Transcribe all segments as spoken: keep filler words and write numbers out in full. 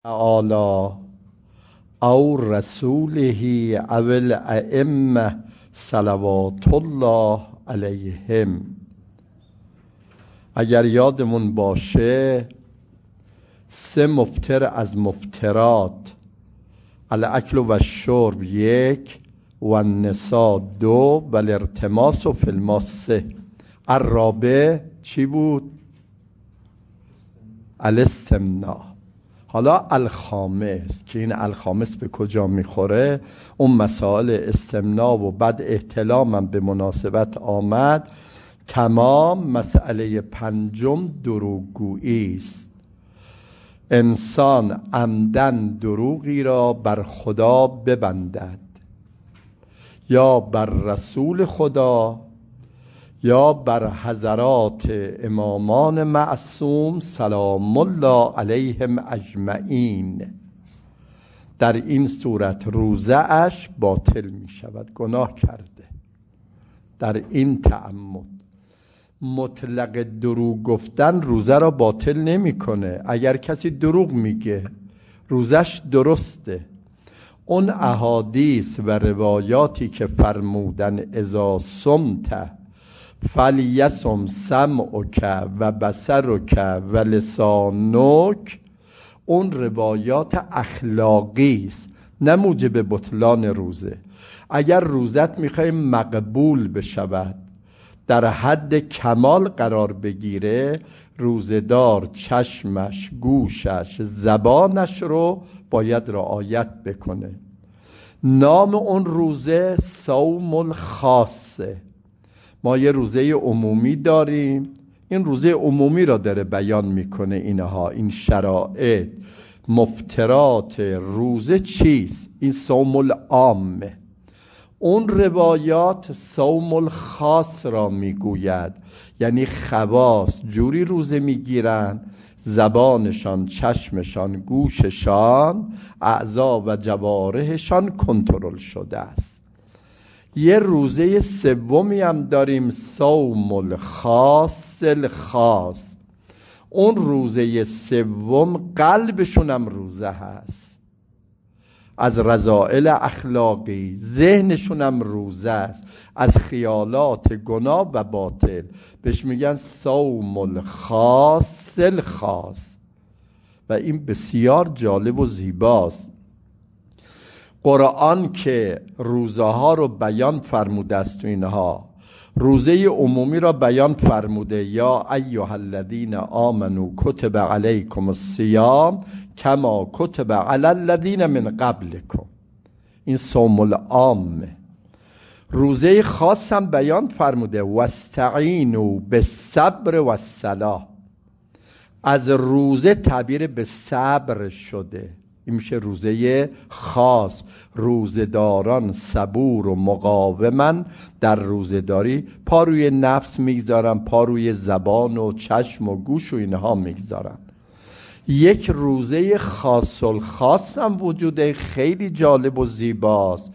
تعالی او رسوله او الائمه صلوات الله علیهم. اگر یادمون باشه سه مفتر از مفترات، الاکل و الشرب یک و النساء دو و الارتماس و فی الماء سه. الرابع چی بود؟ الاستمناء. حالا الخامس که این الخامس به کجا میخوره؟ اون مسائل استمناء و بعد احتلام هم به مناسبت آمد. تمام مسئله پنجم دروغگویی است. انسان عمدن دروغی را بر خدا ببندد، یا بر رسول خدا یا بر حضرات امامان معصوم سلام الله علیهم اجمعین. در این صورت روزه اش باطل می شود، گناه کرده. در این تعمد مطلق دروغ گفتن روزه را باطل نمی کنه. اگر کسی دروغ میگه روزش درسته. اون احادیث و روایاتی که فرمودن اذا صمت فلیصم سمعک و بصرک و لسانک، اون روایات اخلاقی است، نه موجب بطلان روزه. اگر روزت میخوای مقبول بشود، در حد کمال قرار بگیره، روزدار چشمش، گوشش، زبانش رو باید رعایت بکنه. نام اون روزه صوم الخاصه. ما یه روزه عمومی داریم، این روزه عمومی را داره بیان میکنه. اینها این شرائط مفترات روزه چیست؟ این صوم العامه. اون روایات صوم الخاص را میگوید، یعنی خواص جوری روزه میگیرن زبانشان، چشمشان، گوششان، اعضا و جوارحشان کنترل شده است. یه روزه سومی هم داریم صوم الخاص الخاص. اون روزه سوم قلبشون هم روزه هست، از رذائل اخلاقی، ذهنشون هم روزه است، از خیالات گناه و باطل. بهش میگن صوم الخاص الخاص و این بسیار جالب و زیباست. قرآن که روزه ها رو بیان فرموده است تو اینها، روزه عمومی را بیان فرموده، یا ایها الذین آمنوا کتب علیکم الصیام کما کتب علی الذین من قبلکم. این صوم العامه. روزه خاص هم بیان فرموده واستعینوا بالصبر والصلاة. از روزه تعبیر به صبر شده، این میشه روزه خاص. روزداران صبور و مقاومن در روزداری، پا روی نفس میگذارن، پا روی زبان و چشم و گوش و اینها میگذارن. یک روزه خاص الخاص هم وجوده، خیلی جالب و زیباست.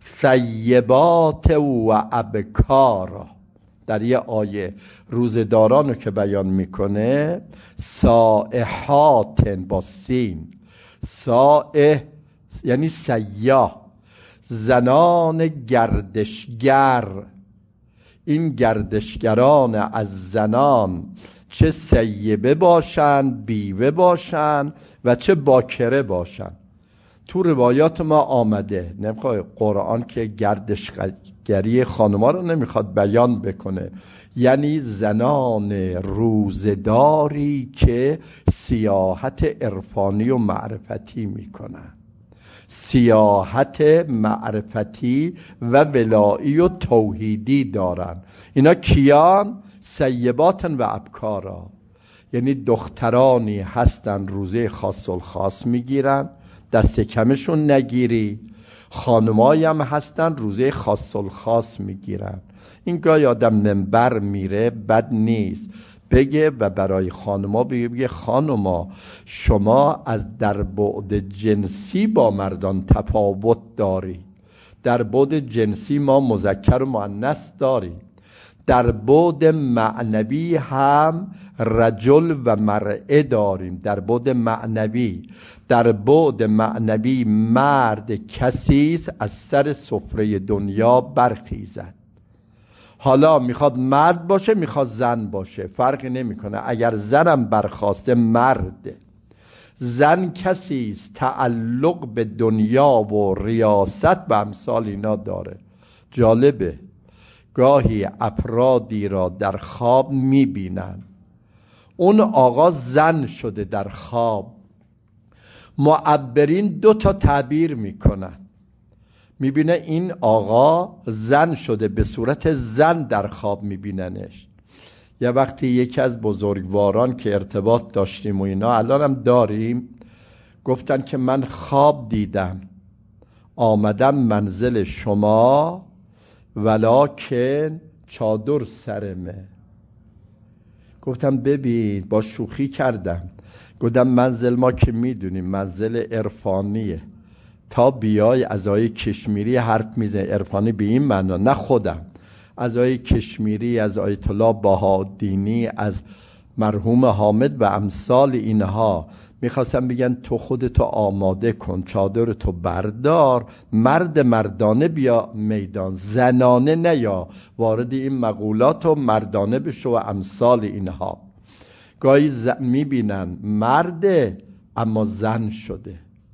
ثیبات و ابکارا. در یه آیه روزدارانو که بیان میکنه، سائحات با سین، سائح یعنی سیاح، زنان گردشگر. این گردشگران از زنان، چه سیبه باشن، بیوه باشن و چه باکره باشن. تو روایات ما آمده. نمیخواد قرآن که گردشگری خانما رو نمیخواد بیان بکنه، یعنی زنان روزداری که سیاحت عرفانی و معرفتی میکنن، سیاحت معرفتی و ولایی و توحیدی دارن. اینا کیان؟ سیباتن و ابکارا، یعنی دخترانی هستن روزه خاص الخاص میگیرن، دست کمشون نگیری. خانمایی هم هستن روزه خاص الخاص میگیرن. این گاهی آدم منبر میره، بد نیست بگه و برای خانما بگه, بگه خانما شما از در بعد جنسی با مردان تفاوت داری. در بعد جنسی ما مذکر و مؤنث داریم. در بعد معنوی هم رجل و مرأه داریم. در بعد معنوی در بعد معنوی مرد کسی است از سر سفره دنیا برخیزد. حالا میخواد مرد باشه میخواد زن باشه فرقی نمیکنه. اگر زنم برخواسته مرده. زن کسی است تعلق به دنیا و ریاست و امثال اینا داره. جالبه گاهی افرادی را در خواب میبینن اون آقا زن شده در خواب. معبرین دو تا تعبیر میکنن. میبینه این آقا زن شده، به صورت زن در خواب میبیننش. یه وقتی یکی از بزرگواران که ارتباط داشتیم و اینا الان هم داریم گفتن که من خواب دیدم آمدم منزل شما ولکن چادر سرمه. گفتم ببین با شوخی کردم. گفتم منزل ما که میدونیم منزل عرفانیه، تا بیای از آیه کشمیری حرف میزنه. عرفانی به این معنا، نه خودم، از آیه کشمیری، از آیت الله بهاءالدینی، از مرحوم حامد و امثال اینها. میخواستم بگن تو خودتو آماده کن، چادرتو بردار، مرد مردانه بیا میدان، زنانه نیا وارد این مقولات و مردانه بشو و امثال اینها. گاهی ز... میبینن مرده اما زن شده،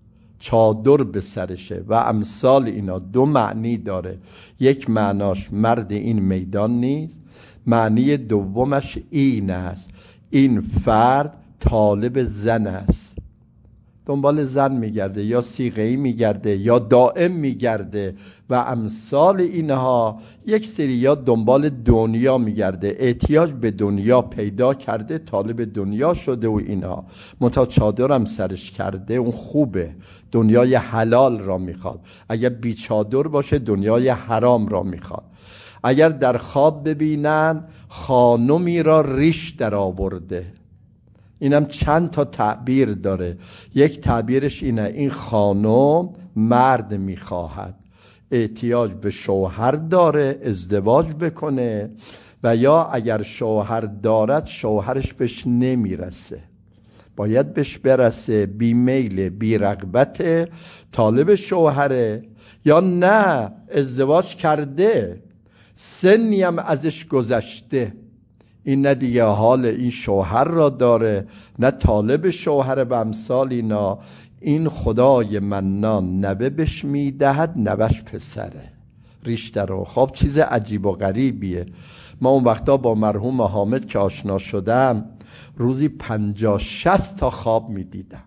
چادر به سرشه و امثال اینا. دو معنی داره. یک معناش مرد این میدان نیست، معنی دومش این است این فرد طالب زن است، دنبال زن میگرده، یا صیغه‌ای میگرده یا دائم میگرده و امثال اینها. یک سری یا دنبال دنیا میگرده، احتیاج به دنیا پیدا کرده، طالب دنیا شده و اینها. منتها چادرم سرش کرده اون خوبه، دنیای حلال را میخواد. اگر بی چادر باشه دنیای حرام را میخواد. اگر در خواب ببینن خانمی را ریش در آورده، اینم چند تا تعبیر داره. یک تعبیرش اینه این خانم مرد میخواهد، احتیاج به شوهر داره، ازدواج بکنه، و یا اگر شوهر دارد شوهرش بهش نمیرسه، باید بهش برسه، بی میل بی رغبت، طالب شوهره. یا نه ازدواج کرده سنی هم ازش گذشته، این نه دیگه حال این شوهر را داره نه طالب شوهر و امثال اینا. این خدای منان نوه بش میدهد، نوش پسره، ریشتر رو. خب چیز عجیب و غریبیه. ما اون وقتا با مرحوم حامد که آشنا شدم روزی پنجاه شصت تا خواب میدیدم،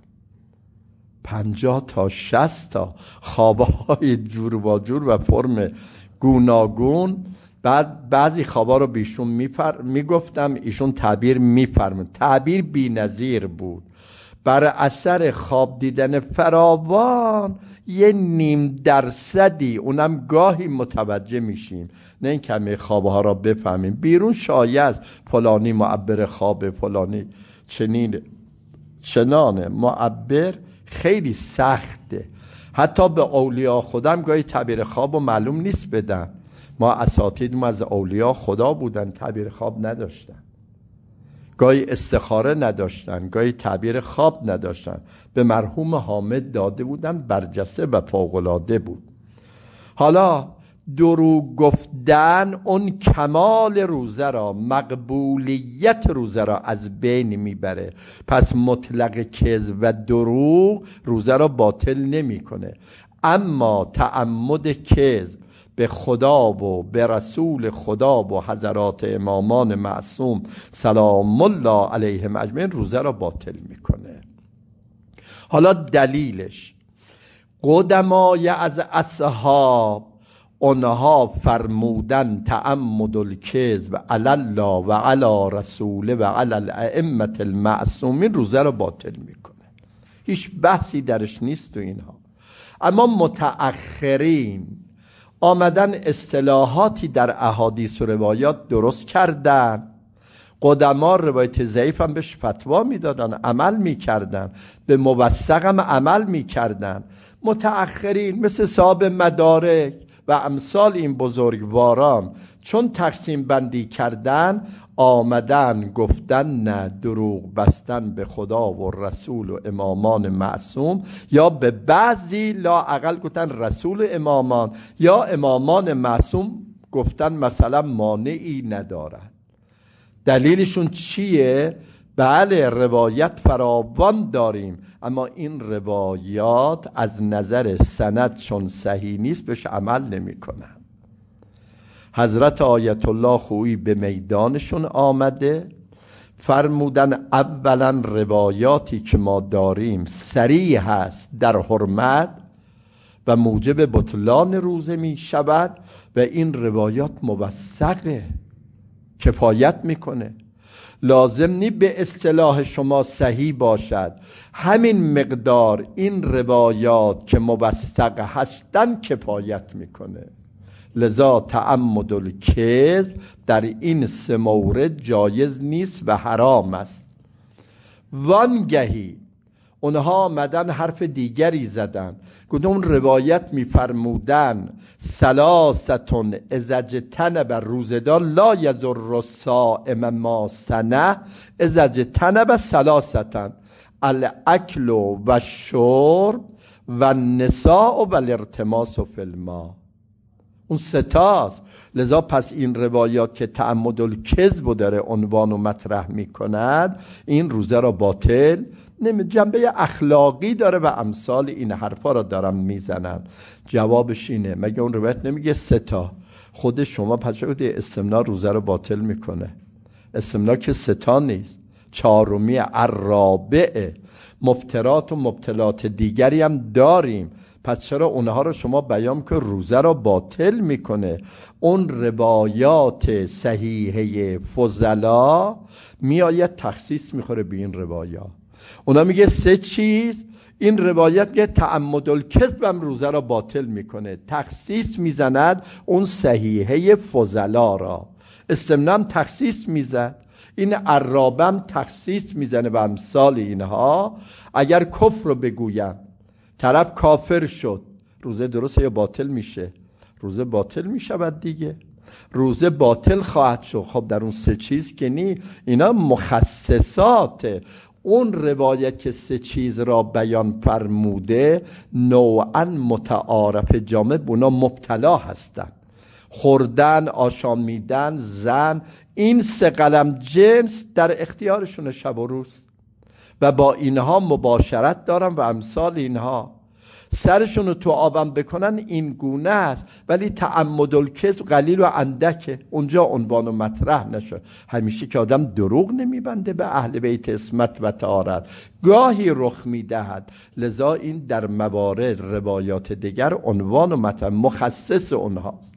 پنجاه تا شصت تا خوابهای جور و جور و فرم گوناگون. بعد بعضی خوابا رو بیشون میفر... میگفتم ایشون تعبیر میفرمون. تعبیر بی نظیر بود. بر اثر خواب دیدن فراوان یه نیم درصدی اونم گاهی متوجه میشیم، نه این کمی خوابها را بفهمیم. بیرون شایع است فلانی معبر خواب، فلانی چنین چنانه. معبر خیلی سخته. حتی به اولیاء خودم گاهی تعبیر خواب و معلوم نیست بدن. ما اساتیدم از اولیاء خدا بودن، تعبیر خواب نداشتن، گاهی استخاره نداشتن، گاهی تعبیر خواب نداشتن. به مرحوم حامد داده بودن، برجسته و فوق‌العاده بود. حالا دروغ گفتن اون کمال روزه را، مقبولیت روزه را از بین میبره. پس مطلق کذب و دروغ روزه را باطل نمیکنه، اما تعمد کذب به خدا و به رسول خدا و حضرات امامان معصوم سلام الله علیهم اجمعین روزه را باطل میکنه. حالا دلیلش، قدمای از اصحاب اونها فرمودن تعمد الکذب علی الله و علی رسوله و علی الائمه المعصومین روزه را باطل میکنه. هیچ بحثی درش نیست تو اینها. اما متأخرین آمدن اصطلاحاتی در احادیث و روایات درست کردن. قدما روایت ضعیف هم بهش فتوا میدادن، عمل میکردن، به موثق هم عمل میکردن. متأخرین مثل صاحب مدارک و امثال این بزرگواران چون تقسیم بندی کردن، آمدن گفتن نه، دروغ بستن به خدا و رسول و امامان معصوم، یا به بعضی لااقل گفتن رسول و امامان، یا امامان معصوم گفتن مثلا مانعی ندارد. دلیلشون چیه؟ بله روایت فراوان داریم، اما این روایات از نظر سند چون صحیح نیست بهش عمل نمی کنن. حضرت آیت الله خویی به میدانشون آمده، فرمودن اولا روایاتی که ما داریم صریح هست در حرمت و موجب بطلان روزه می شود و این روایات موثقه، کفایت میکنه. لازم نی به اصطلاح شما صحیح باشد، همین مقدار این روایات که موثق هستن کفایت میکنه. لذا تعمد الکذب در این سه مورد جایز نیست و حرام است. وانگهی اونها آمدن حرف دیگری زدن، گفتن اون روایت میفرمودن سلاستون اذا اجتنب روزدار لا یضر الصائم ما سنه اذا اجتنب سلاستن الاکل و الشرب و النساء و الارتماس فی الماء. اون ستاست. لذا پس این روایات که تعمد الکذب داره عنوان و مطرح میکند، این روزه را باطل نمی، جنبه اخلاقی داره و امثال این حرفا را دارم میزنن. جوابش اینه، مگه اون روایت نمیگه سه تا؟ خود شما پس شده استمنا روزه را باطل میکنه؟ استمنا که سه تا نیست، چهارمی الرابعه. مفترات و مبتلات دیگری هم داریم، پس چرا اونها رو شما بیان که روزه را باطل میکنه؟ اون روایات صحیحه فضلا میآید تخصیص میخوره به این روایات. اونا میگه سه چیز، این روایت که تعمد الکذب هم روزه را باطل میکنه، تخصیص میزند اون صحیحه فضلا را. استمنام تخصیص میزد، این عرابم تخصیص میزنه و امثال اینها. اگر کفر رو بگویم طرف کافر شد، روزه درسته یا باطل میشه؟ روزه باطل میشود دیگه، روزه باطل خواهد شد. خب در اون سه چیز که نی، اینا مخصصات. اون روایت که سه چیز را بیان فرموده نوعا متعارف جامع بونا مبتلا هستن. خوردن، آشامیدن، زن، این سه قلم جنس در اختیارشون شب و روز و با اینها مباشرت دارن و امثال اینها. سرشون رو تو آبم بکنن این گونه است، ولی تعمد الکذب قلیل و اندکه، اونجا عنوان و مطرح نشد. همیشه که آدم دروغ نمیبنده به اهل بیت عصمت و طهارت، گاهی رخ میدهد. لذا این در موارد روایات دیگر عنوان و مطرح مخصص اونهاست.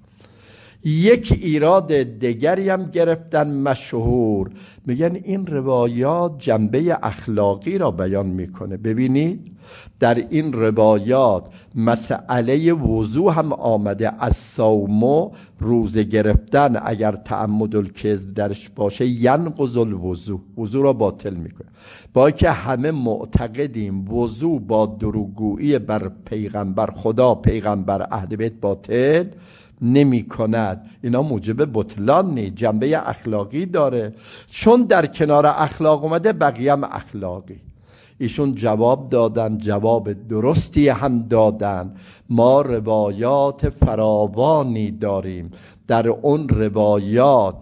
یک ایراد دیگری هم گرفتن مشهور، میگن این روایات جنبه اخلاقی را بیان میکنه. ببینید در این روایات مسئله وضو هم آمده، از صوم روزه گرفتن اگر تعمد الکذب درش باشه ینقض الوضو، وضو را باطل میکنه. با که همه معتقدیم وضو با دروغگویی بر پیغمبر خدا، پیغمبر، اهل بیت باطل نمی کند. اینا موجب بطلان نی، جنبه اخلاقی داره. چون در کنار اخلاق اومده بقیه هم اخلاقی. ایشون جواب دادن، جواب درستی هم دادن. ما روایات فراوانی داریم، در اون روایات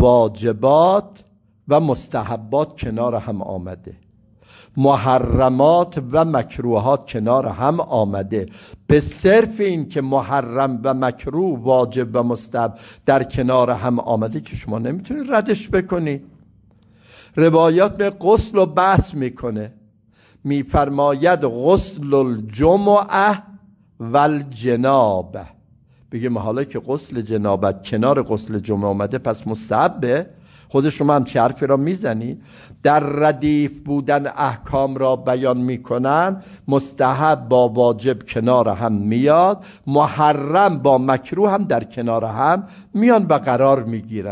واجبات و مستحبات کنار هم آمده، محرمات و مکروهات کنار هم آمده. به صرف این که محرم و مکروه، واجب و مستحب در کنار هم آمده که شما نمیتونید ردش بکنید. روایات به غسل و بحث میکنه، میفرماید غسل الجمعه و الجنابه. بگیم حالا که غسل جنابت کنار غسل جمعه آمده پس مستحبه؟ خود شما هم چه حرفی را میزنی؟ در ردیف بودن احکام را بیان میکنن، مستحب با واجب کنار هم میاد، محرم با مکروه هم در کنار هم میان و قرار میگیرن.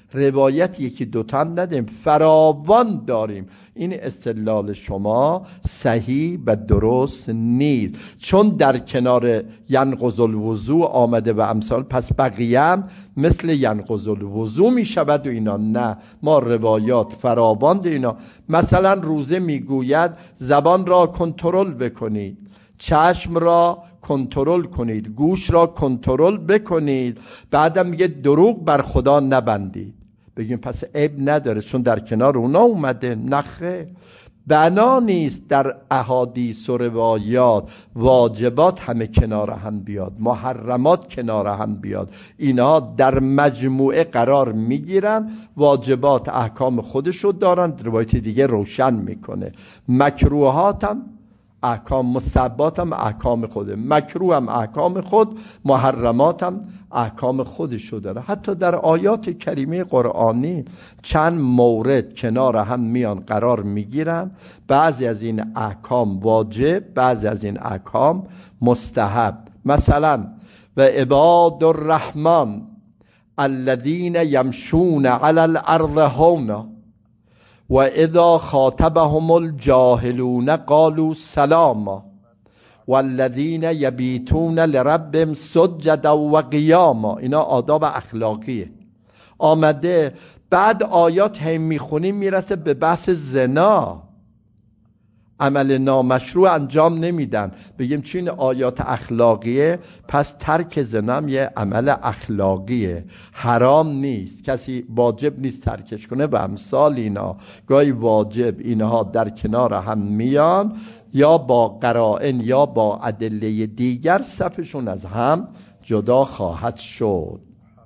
روایت یکی دوتا نداریم، فراوان داریم. این استدلال شما صحیح و درست نیست، چون در کنار ینقض الوضو آمده و امثال، پس بقیه هم مثل ینقض الوضو می شود و اینا. نه، ما روایات فراوان داریم اینا. مثلا روزه میگوید زبان را کنترل بکنید، چشم را کنترل کنید، گوش را کنترل بکنید، بعدم میگه دروغ بر خدا نبندید. بگیم پس عیب نداره چون در کنار اونا اومده. نخه، بنا نیست در احادیث و روایات واجبات همه کنار هم بیاد، محرمات کنار هم بیاد. اینا در مجموعه قرار میگیرن، واجبات احکام خودشو دارن، روایت دیگه روشن میکنه. مکروهات هم احکام، مستحبات هم احکام خوده، مکروه هم احکام خود، محرمات هم احکام خودشو داره. حتی در آیات کریمه قرآنی چند مورد کنار هم میان قرار میگیرن، بعضی از این احکام واجب، بعضی از این احکام مستحب. مثلا و عباد الرحمن الذین یمشون علی الارض هونا و اذا خاطبهم الجاهلون قالوا سلاما والذین یبیتون لربهم سجدا و قیاما. اینا آداب اخلاقیه. آمده بعد آیات هم میخونیم میرسه به بحث زنا، عمل نامشروع انجام نمیدن. بگیم چون آیات اخلاقیه، پس ترک زنا هم یه عمل اخلاقیه، حرام نیست، کسی واجب نیست ترکش کنه و امثال اینا. گاهی واجب اینها در کنار هم میان، یا با قرائن یا با ادله دیگر صفشون از هم جدا خواهد شد.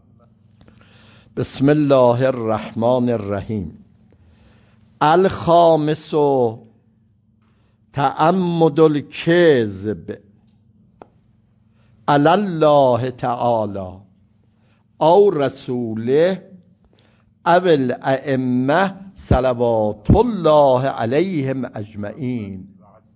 بسم الله الرحمن الرحیم. الخامس تعمد الکذب علی الله تعالی او رسوله او الائمه صلوات الله علیهم اجمعین.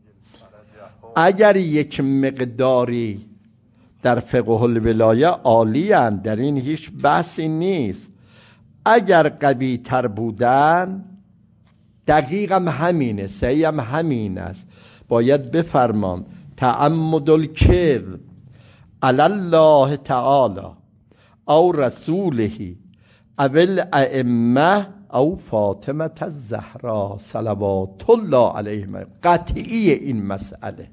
اگر یک مقداری در فقه الولایه عالی اند، در این هیچ بحثی نیست، اگر قوی تر بودن دقیق هم همینه، صحیح هم همین است، باید بفرمان تعمد الکذب علی الله تعالی او رسوله او الائمه او فاطمه الزهرا صلوات الله علیهم. قطعی این مسئله.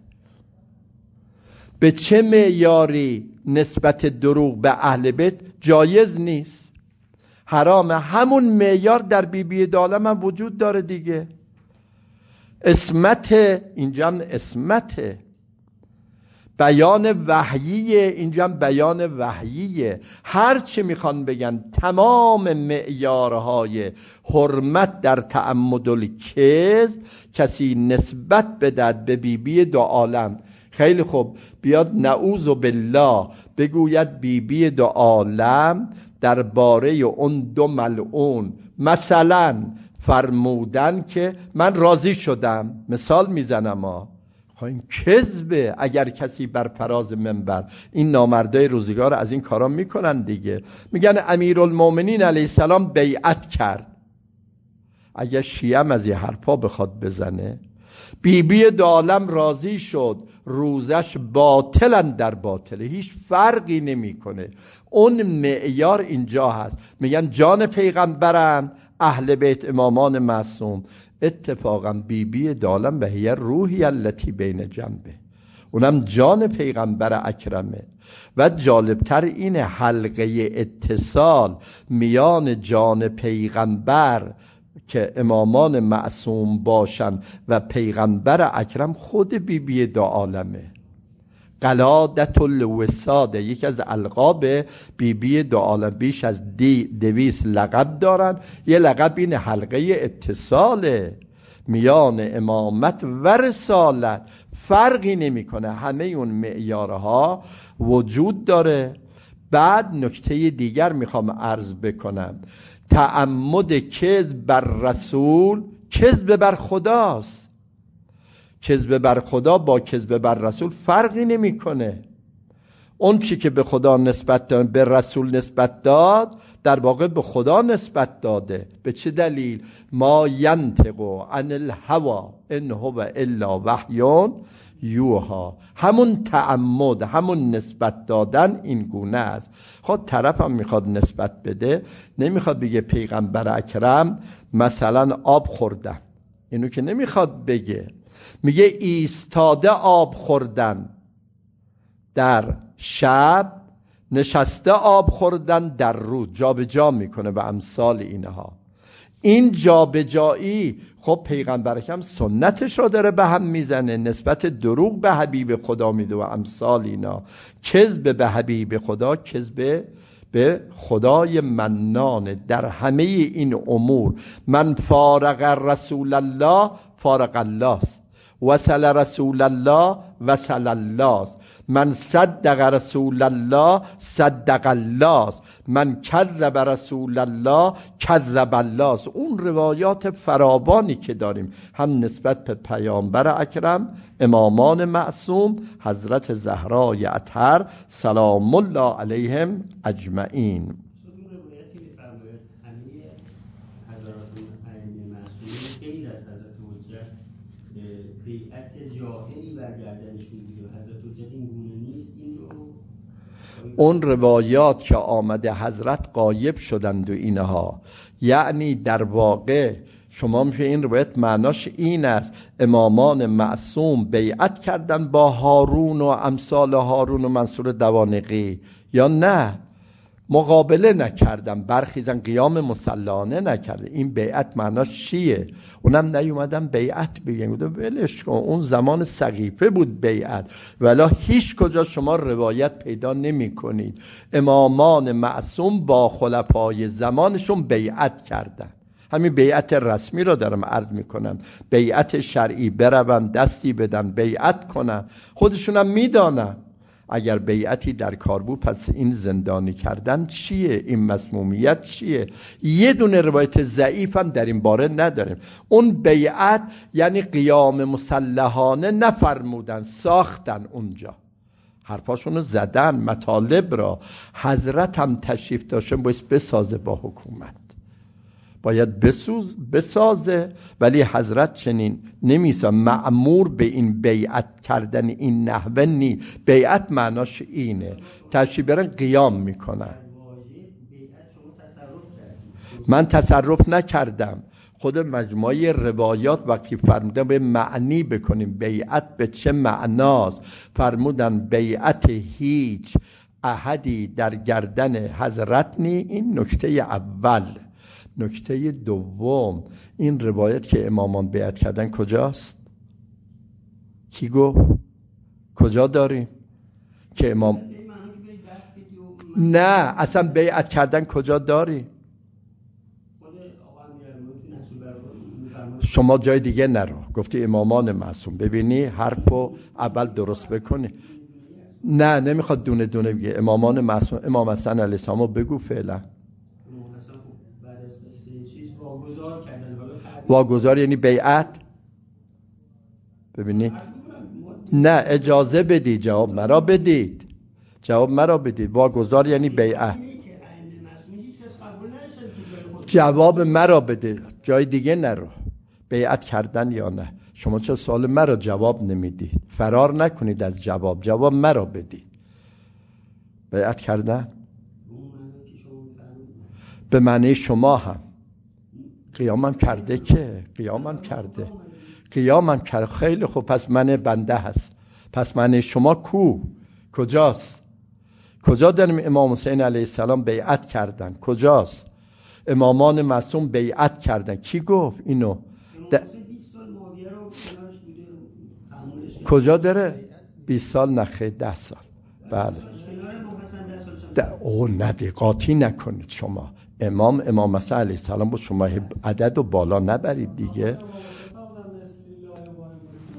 به چه معیاری نسبت دروغ به اهل بیت جایز نیست، حرام. همون معیار در بی بی دالم هم وجود داره دیگه. اسمت، اینجا هم اسمت، بیان وحییه، اینجا هم بیان وحییه. هر چی میخوان بگن تمام معیارهای حرمت در تعمد الکذب کسی نسبت بدهد به بی بی دو عالم، خیلی خوب، بیاد نعوذ بالله بگوید بی بی دو عالم درباره اون دو ملعون مثلا فرمودن که من راضی شدم، مثال میزنم ها. این کذبه. اگر کسی بر فراز منبر، این نامردای روزگار از این کارا میکنن دیگه، میگن امیرالمومنین علیه السلام بیعت کرد. اگر شیعه هم از این حرفا بخواد بزنه، بی بی دو عالم راضی شد، روزش باطلن در باطله، هیچ فرقی نمیکنه. اون معیار اینجا هست. میگن جان پیغمبرن اهل بیت امامان معصوم. اتفاقا بی بی دو عالم و هی روحی التی بین جنبه، اونم جان پیغمبر اکرمه. و جالبتر اینه حلقه اتصال میان جان پیغمبر که امامان معصوم باشن و پیغمبر اکرم خود بی بی دو عالمه. قلادت الوساده یکی از القاب بی بی دو عالم، بیش از دی دویست لقب دارن. یه لقب این حلقه اتصاله میان امامت و رسالت، فرقی نمیکنه، همه اون معیارها وجود داره. بعد نکته دیگر میخوام عرض بکنم، تعمد کذب بر رسول کذب بر خداست. کذب بر خدا با کذب بر رسول فرقی نمیکنه. اون چی که به خدا نسبت داد، به رسول نسبت داد، در واقع به خدا نسبت داده. به چه دلیل؟ ما ینطق عن الهوی ان هو الا وحی یوها. همون تعمد، همون نسبت دادن این گونه است. خود طرف هم میخواد نسبت بده، نمیخواد بگه پیغمبر اکرم مثلا آب خوردن، اینو که نمیخواد بگه. میگه ایستاده آب خوردن در شب، نشسته آب خوردن در روز، جا به جا میکنه و امثال اینها. این جا به جایی خب پیغمبر اکرم سنتش رو داره به هم میزنه، نسبت دروغ به حبیب خدا میده و امثال اینا. کذب به حبیب خدا، کذب به خدای منان در همه این امور. من فارق رسول الله فارق الله، وصل رسول الله وصل الله، من صدق رسول الله صدق الله، من کذب رسول الله کذب الله. اون روایات فراوانی که داریم هم نسبت به پیامبر اکرم، امامان معصوم، حضرت زهرای اطهر سلام الله علیهم اجمعین. اون روایات که آمده حضرت غایب شدند و اینها، یعنی در واقع شما میشه این روایت معناش این است امامان معصوم بیعت کردن با هارون و امثال هارون و منصور دوانقی، یا نه مقابله نکردن، برخیزن قیام مسلحانه نکرده. این بیعت معناش چیه؟ اونم نیومدن بیعت بگن، ولش کن، اون زمان سقیفه بود بیعت، ولی هیچ کجا شما روایت پیدا نمی کنید امامان معصوم با خلفای زمانشون بیعت کردن. همین بیعت رسمی رو دارم عرض میکنم، بیعت شرعی، برون دستی بدن بیعت کنن، خودشونم میدانن اگر بیعتی در کار بود پس این زندانی کردن چیه، این مسمومیت چیه. یه دونه روایت ضعیف هم در این باره نداریم. اون بیعت یعنی قیام مسلحانه نفرمودن، ساختن اونجا، حرفاشونو زدن، مطالب را. حضرت هم تشریف داشتن باید بسازه با حکومت، باید بسوز بسازه، ولی حضرت چنین نمیسا مأمور به این بیعت کردن این نحوه نی. بیعت معناش اینه، تشریف برن قیام میکنن. من تصرف نکردم، خود مجموعه روایات وقتی فرمودن به معنی بکنیم بیعت به چه معناست، فرمودن بیعت هیچ احدی در گردن حضرت نی. این نکته اول. نکته دوم، این روایت که امامان بیعت کردن کجاست؟ کی گفت؟ کجا داریم که امام نه اصلا بیعت کردن کجا داری؟ شما جای دیگه نرو، گفتی امامان معصوم. ببینی حرفو اول درست بکنی. نه نمیخواد دونه دونه بگه امامان معصوم. امام حسن علیه السلام بگو فعلا. واگذار یعنی بیعت. ببینی نه اجازه بدید، جواب مرا بدید، جواب مرا بدید. واگذار یعنی بیعت. جواب مرا بده، جای دیگه نرو. بیعت کردن یا نه؟ شما چه سوال مرا جواب نمیدید؟ فرار نکنید از جواب، جواب مرا بدید. بیعت کردن به معنی شما هم قیامم کرده، که قیامم کرده، قیامم کرده. خیلی خوب، پس من بنده هست، پس من شما کو؟ کجاست؟ کجا داریم امام حسین علیه السلام بیعت کردن؟ کجاست؟ امامان معصوم بیعت کردن، کی گفت اینو؟ د... کجا داره؟ بیست سال نخه ده سال. بله او نده قاطی نکنید شما. امام امام حسن علیه السلام با شما عدد و بالا نبرید دیگه.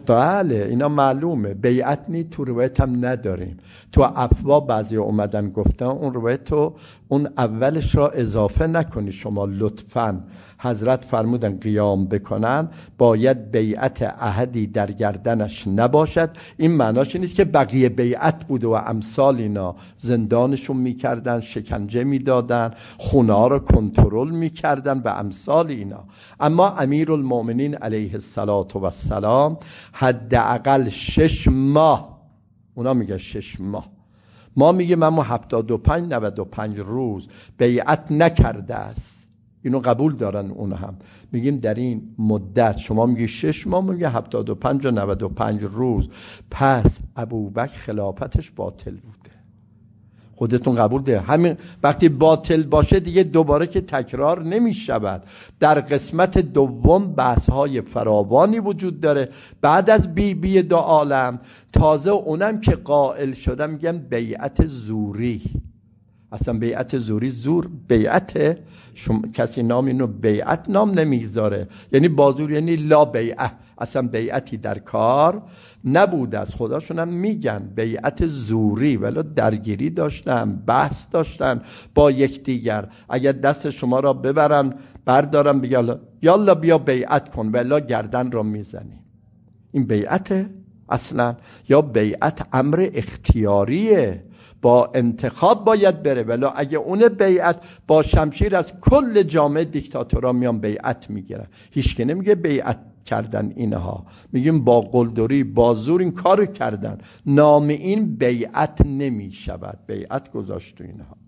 بله اینا معلومه. بیعت نی تو روایت هم نداریم. تو افوا بعضی اومدن گفتن اون روایت رو اون اولش را اضافه نکنی شما لطفاً. حضرت فرمودن قیام بکنن باید بیعت احدی در گردنش نباشد. این معناش نیست که بقیه بیعت بود و امثال اینا زندانشون میکردن، شکنجه میدادن، خونه ها رو کنترل میکردن و امثال اینا. اما امیرالمؤمنین علیه السلام حداقل شش ماه، اونا میگه شش ماه، ما میگه من هفتاد و پنج نود و پنج روز بیعت نکرده است. اینو قبول دارن اون هم. میگیم در این مدت شما میگی شش ماه، میگه هفتاد و پنج و نود و پنج روز، پس ابوبکر خلافتش باطل بوده. خودتون قبول ده. همین وقتی باطل باشه دیگه دوباره که تکرار نمیشود. در قسمت دوم بحث های فراوانی وجود داره بعد از بی بی دو عالم. تازه اونم که قائل شدم میگن بیعت زوری. اصلا بیعت زوری زور بیعته، شما کسی نام اینو بیعت نام نمیذاره، یعنی بازور، یعنی لا بیعه، اصلا بیعتی در کار نبوده. از خداشون هم میگن بیعت زوری، ولی درگیری داشتن، بحث داشتن با یکدیگر. اگر دست شما را ببرن بردارن بگن یالا بیا بیعت کن، ولی گردن را میزنی. این بیعته اصلا؟ یا بیعت امر اختیاریه، با انتخاب باید بره. ولی اگه اون بیعت با شمشیر از کل جامعه دیکتاتورا میان بیعت میگیرن، هیچ که نمیگه بیعت کردن اینها، میگیم با قلدری با زور این کار کردن. نام این بیعت نمیشود. بیعت گذاشت تو اینها.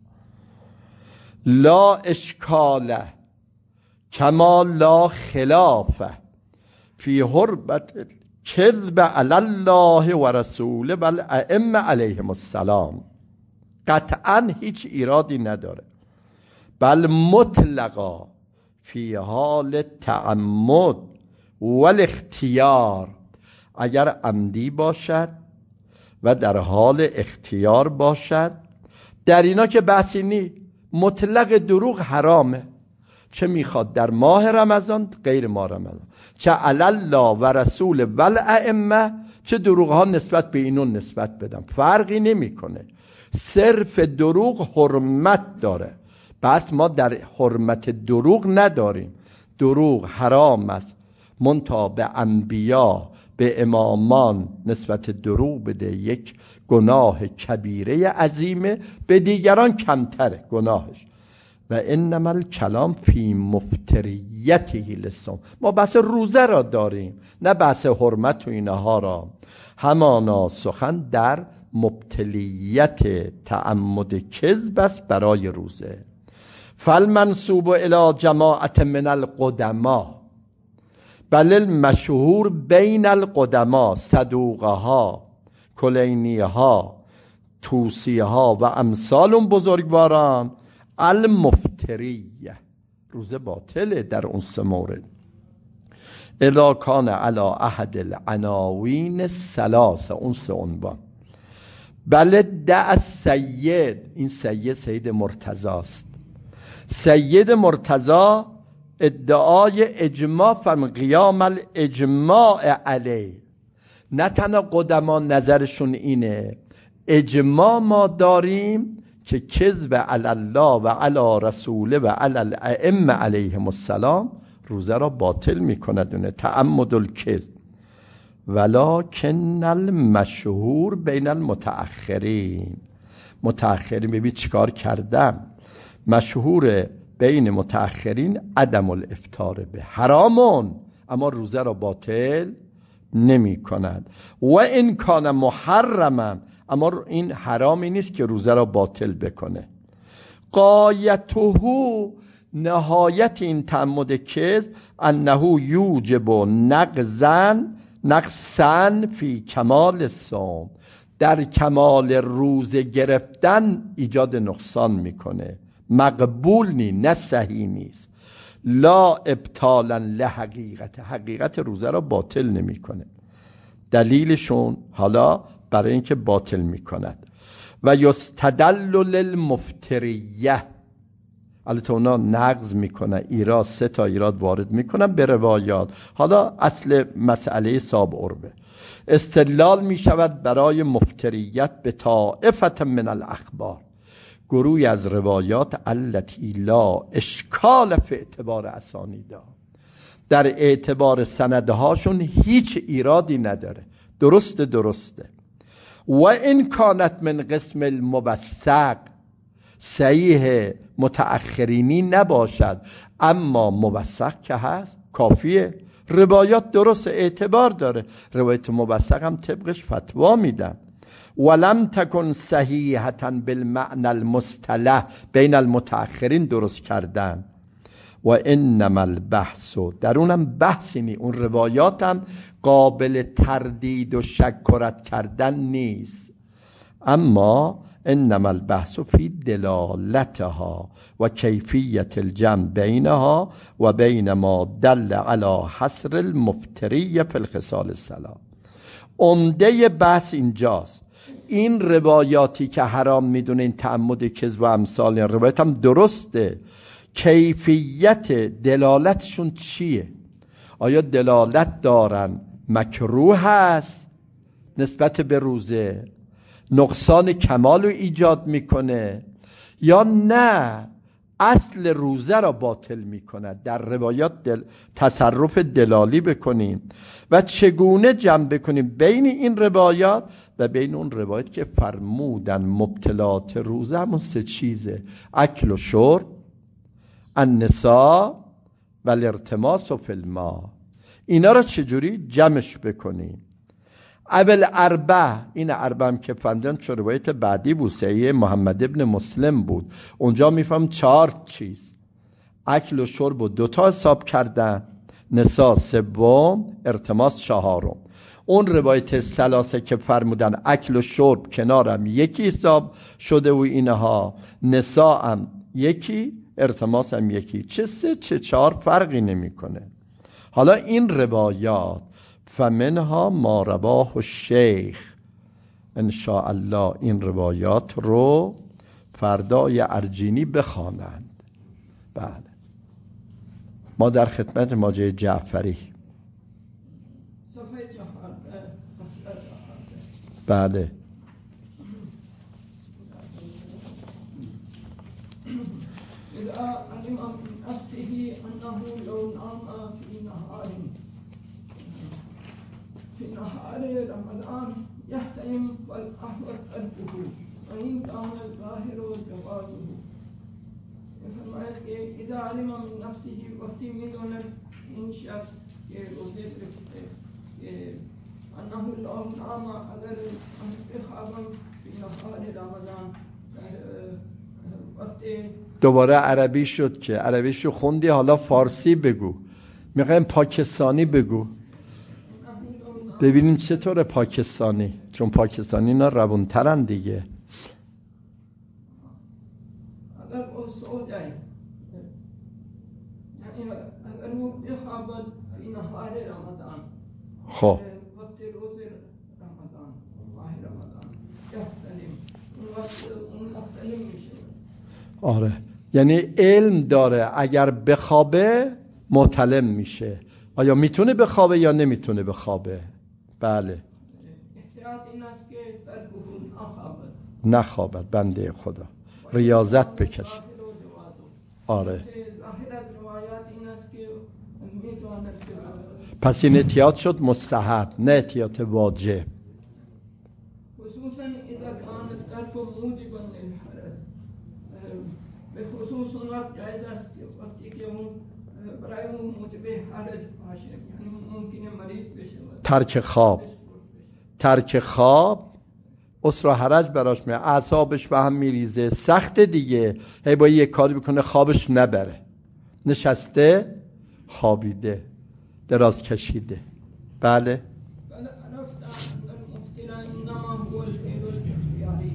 لا اشکاله کما لا خلافه فی حرمت کذب علی الله و رسوله و الائمه علیهم السلام. قطعا هیچ ایرادی نداره، بل مطلقا فی حال تعمد و الاختیار، اگر عمدی باشد و در حال اختیار باشد. در اینا که بحثی نی. مطلق دروغ حرامه، چه میخواد در ماه رمضان غیر ماه رمضان، چه علی الله و رسول و الائمه، چه دروغ ها نسبت به اینون نسبت بدم، فرقی نمیکنه. صرف دروغ حرمت داره، بس ما در حرمت دروغ نداریم. دروغ حرام است، منتها به انبیا به امامان نسبت دروغ بده یک گناه کبیره عظیمه، به دیگران کمتره گناهش. و انما الکلام فی مفتریته للصوم. ما بحث روزه را داریم، نه بحث حرمت و اینها را. همانا سخن در مبتلیت تعمد کذب است برای روزه. فالمنسوب الی جماعت من القدما، بل المشهور بین القدما صدوقها، کلینیها، توسیها و امثال بزرگواران المفتریه، روزه باطله در اون سه مورد. اذا کان علی احد العناوین الثلاثه، اون سه عنوان. بل دع السید، این سید سید مرتضی است. سید مرتضی ادعای اجماع فرم قیام الاجماع علیه. نه تنها قدما نظرشون اینه، اجماع ما داریم که کذب علی الله و علی رسوله و علی الائمه علیهم السلام روزه را باطل میکند. تعمد الکذب ولکن المشهور بین المتأخرین. متأخرین ببین چیکار کردن. مشهور بین متأخرین عدم الافطار به حرامون، اما روزه را باطل نمی کند. و این کان محرما، اما این حرامی نیست که روزه را باطل بکنه. غایته، نهایت این تعمد کذب، انه یوجب نقضن نقصن فی کمال الصوم، در کمال روزه گرفتن ایجاد نقصان میکنه. مقبول نی، نه صحیح نیست. لا ابطالا لحقیقت، حقیقت روزه را باطل نمیکنه. دلیلشون حالا برای اینکه باطل میکند. و یستدل للمفتریه، البته اونا نقض میکنن، ایراد سه تا ایراد وارد میکنن به روایات. حالا اصل مسئله صاب عربه استدلال میشود برای مفتریت به طائفة من الاخبار، گروهی از روایات التي لا اشکال فی اعتبار اسانیدها، در اعتبار سندهاشون هیچ ایرادی نداره، درسته درسته. و این کانت من قسم الموثق، صحیح متأخرینی نباشد اما موثق که هست کافیه. روایات درست اعتبار داره، روایت موثق هم طبقش فتوا میدن. ولم تکن صحیحة بالمعنى المصطلح، بین المتأخرین درست کردن. و انما البحث، در اونم بحثی نی، اون روایات هم قابل تردید و شک و رد کردن نیست. اما انما البحث فی دلالتها و کیفیت الجمع بینها و بین ما دل علی حصر المفتری فی الخصال الثلاث. عمده بحث اینجاست. این روایاتی که حرام میدونه، این تعمد کذب و امثال این روایت هم درسته، کیفیت دلالتشون چیه؟ آیا دلالت دارن مکروه هست نسبت به روزه، نقصان کمال رو ایجاد میکنه، یا نه اصل روزه را باطل میکنه؟ در روایات دل... تصرف دلالی بکنیم و چگونه جمع بکنیم بین این روایات و بین اون روایت که فرمودن مبتلات روزه همون سه چیزه: اکل و شرب، النساء و الارتماس فی الماء. اینا را چجوری جمعش بکنیم؟ اول اربع، این اربع هم که فهمیدن چون روایت بعدی بود، صحیح محمد ابن مسلم بود، اونجا میفهم چهار چیز: اکل و شرب و دوتا حساب کردن، نساء سوم، ارتماس چهارم. اون روایت سلاسه که فرمودن اکل و شرب کنارم یکی حساب شده و اینها، نساء هم یکی، ارتماس هم یکی، چه سه چه چهار فرقی نمیکنه. حالا این روایات فمنها ما رواه الشیخ، ان شاء الله این روایات رو فردای ارجینی بخوانند. بله، ما در خدمت ماجه جعفری. بله، إذا علم من نفسه أنه لو نام في نهار في نهار رمضان يحترم والأحمر قلبه وإن كان الظاهر جوازه. فرمایا کہ اذا علم من نفسه، وقتی میدونه این شخص که روزه گرفته که انه لو نام، اگر بخوابم في نهار رمضان، وقتی دوباره عربی شد که عربیشو خوندی، حالا فارسی بگو. میخوایم پاکستانی بگو ببینیم چطوره پاکستانی، چون پاکستانی اینا روونترن دیگه. اگر او سعود جایی، یعنی اگر او بخوابد این نهار رمضان، خب وقت روز رمضان، ماه رمضان، یحتلم، اون وقت اون محتلم میشه. آره، یعنی علم داره اگر بخوابه محتلم میشه. آیا میتونه بخوابه یا نمیتونه بخوابه؟ بله، احتیاط این است که در بهون نخوابد، نخوابد. بنده خدا ریاضت بکش. آره، ظاهر از روایات این است که میتواند، پس این احتیاط شد مستحب، نه احتیاط واجب. خصوصا اذا كان الترك موجبا للحرج، به خصوص اون وقت جایز است که وقتی که اون برای اون موجب حرج باشه، یعنی ممکنه مریض بشه. ترک خواب، ترک خواب اسرا حرج براش میاد، اعصابش به هم میریزه، سخت دیگه، هی با یک کاری بکنه خوابش نبره، نشسته خوابیده، دراز کشیده. بله، بله، عرفت ان المفتر انما هو الفعل الاختیاری.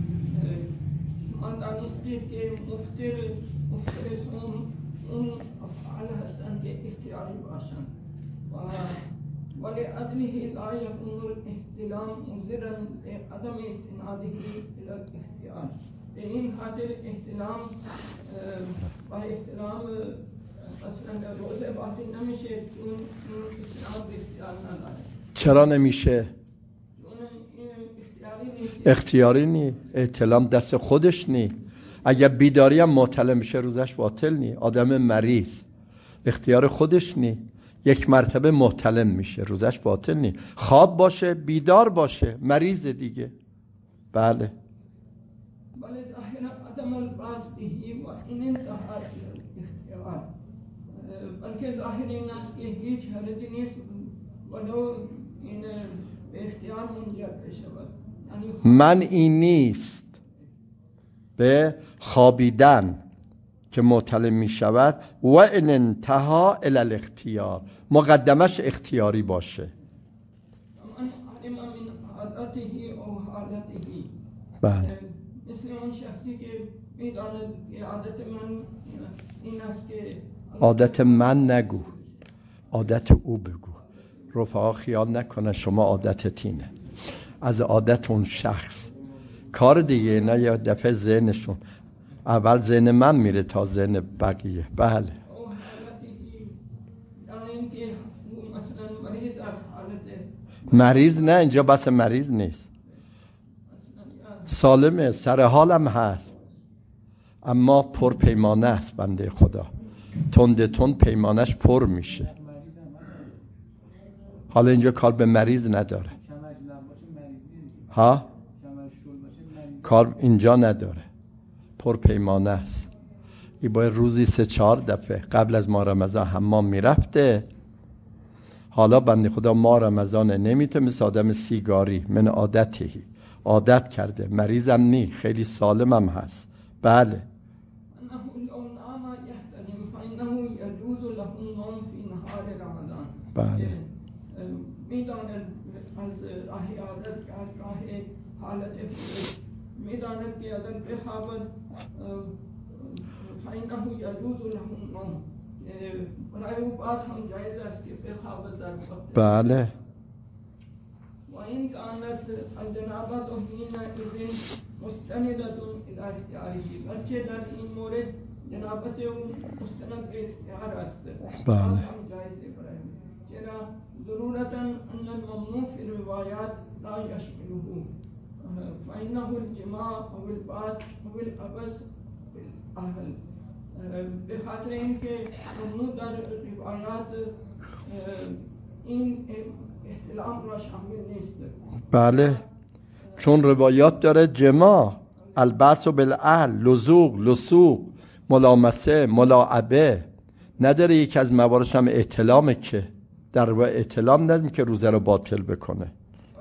من دانستی که مفتر مفترسون اون افعال هستند که اختیاری باشند و ولی عدله لا يكون الاحتلام مضرا بعدم استناده الى الاختیار، به این خاطر احتلام با احتلام اصلا روزه باقی نمیشه چون این احتلام به اختیار نداره. چرا نمیشه؟ چون این اختیاری نیست. اختیاری نی، احتلام دست خودش نی. اگر بیداری هم معطل میشه روزش باطل نی. آدم مریض اختیار خودش نی، یک مرتبه محتلم میشه روزش باطل نی. خواب باشه بیدار باشه مریض دیگه. بله ولی ظاهرا عدم الباس بهی و این انتحار اختیار، بلکه ظاهر این است که هیچ حرجی نیست ولو این به اختیار منجر بشود. من این نیست به خوابیدن که معطل می شود و ان انتها الی الاختیار، مقدمش اختیاری باشه. بله. مثل اون شخصی که میداند که عادت من این است که عادت من نگو، عادت او بگو. رفقا خیال نکنه شما عادتت اینه، از عادت اون شخص. کار دیگه اینا یا دفعه ذهنشون اول ذهن من میره تا ذهن بقیه. بله مریض نه، اینجا بس مریض نیست، سالمه، سر حالم هست، اما پر پیمانه است بنده خدا، تند تند پیمانش پر میشه. حالا اینجا کار به مریض نداره ها، کار اینجا نداره، پر پیمانه است. این باید روزی سه چهار دفعه قبل از ماه رمضان حمام میرفته. حالا بنده خدا ماه رمضان نمیته، مثل آدم سیگاری، من عادتی، عادت کرده، مریضم نی، خیلی سالمم هست. بله بله میداند از راه عادت که از راه حالت میداند که اگر بخوابد فإنه يجوز له النوم، برای او باز هم جایز است که بخوابد در وقت. بله و این کانت الجنابت حینئذ مستندة الی اختیاره، بلکه در این مورد جنابت او مستند به اختیار است. بله باز هم جایز برای او، چرا ضرورتا ان الممنوع فی الروایات لا یشمله، فإنه الجماع او الباس او العبث بالاهل. به خاطر اینکه ممنوع در روایات این احتلام را شامل نیست. بله چون روایات داره جماع، البس و بالاهل، لزوق، لسوق، ملامسه، ملاعبه، نداره. یکی از مواردش هم احتلامه که در روایت احتلام نداریم که روزه رو باطل بکنه.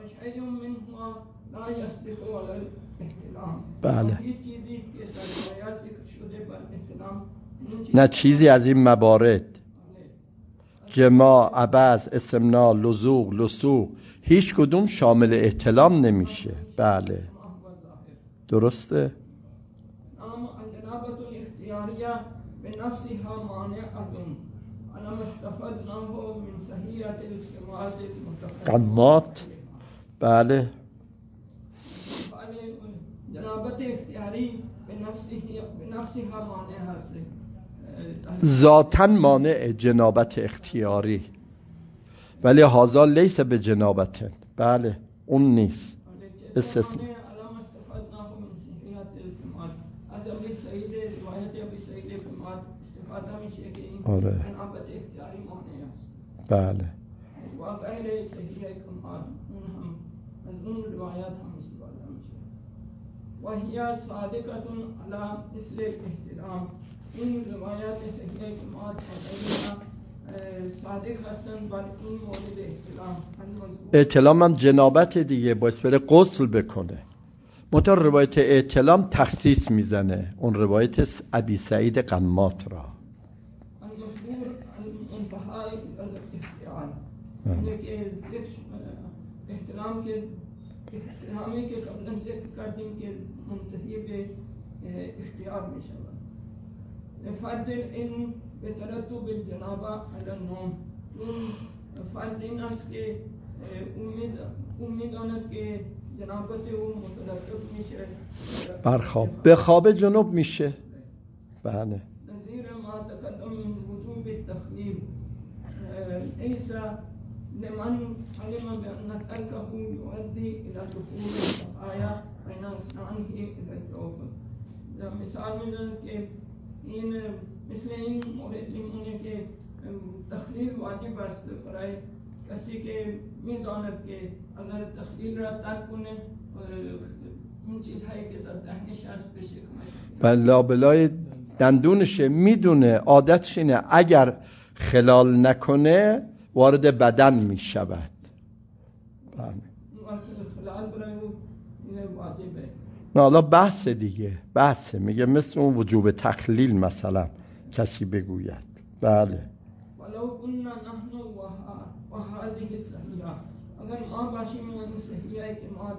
بله نه چیزی از این موارد، جماع، عبث، استمناء، لزوق، لسوق، هیچ کدوم شامل احتلام نمیشه. بله درسته. اما الجنابة الاختیاریه به نفسها مانعة على ما استفدناه من صحیحة الاجتماعات المتفقات. بله جنابت اختیاری به نفسها مانع هست، ذاتاً مانع جنابت اختیاری، ولی هذا لیس به جنابت. بله اون نیست، استثناء. آره بله و غیر صحیح کمال اون هم از اون روایات هم استفاده میشه. و هی صادقتون علی مثل احتلام، این روایات صحیح کمال صادق هستند بر این مورد احتلام. احتلام هم جنابت دیگه، باید بره غسل بکنه. منتها روایت احتلام تخصیص میزنه اون روایت ابی سعید قمات را. یعنی که احترام که احترامی که قبلا ذکر کردیم که منتهی به اختیار می شود. فرض این به ترتب الجنابه علی النوم، چون فرض این است که امید امید آند که جنابت او مترتب میشه بر خواب، به خواب جنوب میشه. بله. نظیر ما تقدم من وجوب التخلیل ليس لمن علم بأن تركه يؤدي إلى دخول الآية فينص عنه إلى التوبة. مثال میزنم که این مثل این مورد میمونه که تخلیل واجب است برای کسی که میداند که اگر تخلیل را ترک کنه این چیزهایی که در دهنش هست بشه کنه لابلای دندونشه، میدونه عادتش اینه اگر خلال نکنه وارد بدن میشود. خلال برای او واجبه. نه حالا بحث دیگه، بحث میگه مثل اون وجوب تخلیل مثلا کسی بگوید. بله. ولو كنا نحن وهذه الصحيحة اگر ما باشیم و این صحیحه که ما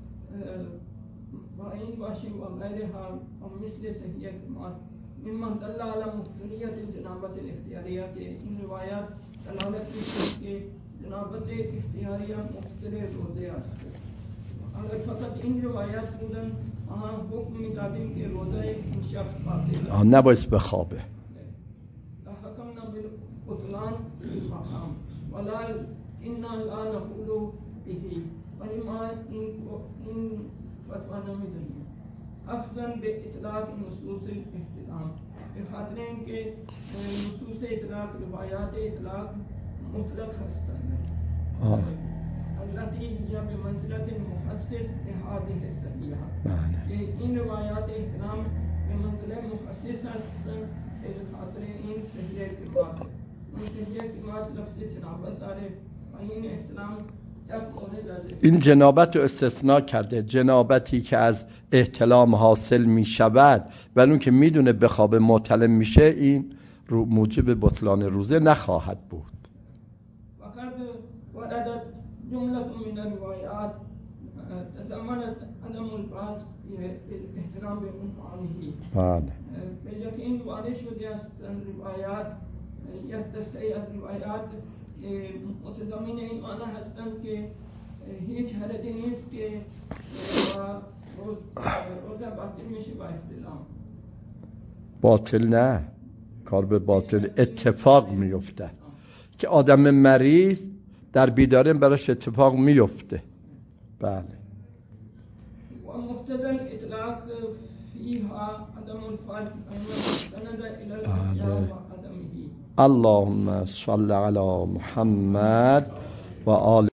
با این باشیم و غیرها و مثل صحیحه که ما ممن دل على مفتریت جنابت الاختیاریه که این روایات دلالت می‌کند که جنابت اختیاریه مفتر روزه است. اگر فقط این روایات بودن آن حکم می‌دادیم که روزه این شخص باطل است، نباید بخوابه. حکمنا بالبطلان بالمقام ولا إنا لا نقول به ولی ما این این فتوا نمی‌دهیم اصلا به اطلاق نصوص احترام، به خاطر اینکه نصوص اطلاق روایات اطلاق مطلق هستند التي هي بمنزلة مخصص لهذه الصحيحة. این روایات احترام به منزله مخصص هستند به خاطر این صحیح اعتماد. این صحیح اعتماد لفظ جنابت داره و این احترام این جنابت رو استثناء کرده، جنابتی که از احتلام حاصل می شود ولی اون که می دونه به خواب معتلم میشه این موجب بطلان روزه نخواهد بود. وقد وردت جمله من الروایات تضمنت عدم الباس احترام به عنوانه. بله. به یقین وارد شده است روایات یک دسته از روایات متضمن این معنی هستند که هیچ حرجی نیست که روزه باطل میشه با احتلام. باطل نه، کار به باطل اتفاق میفته که آدم مریض در بیداری براش اتفاق میفته. بله. و مقتضى الاطلاق فيها عدم الفرق بين المستند الى الاحتياط وعدمه. اللهم صل على محمد و آل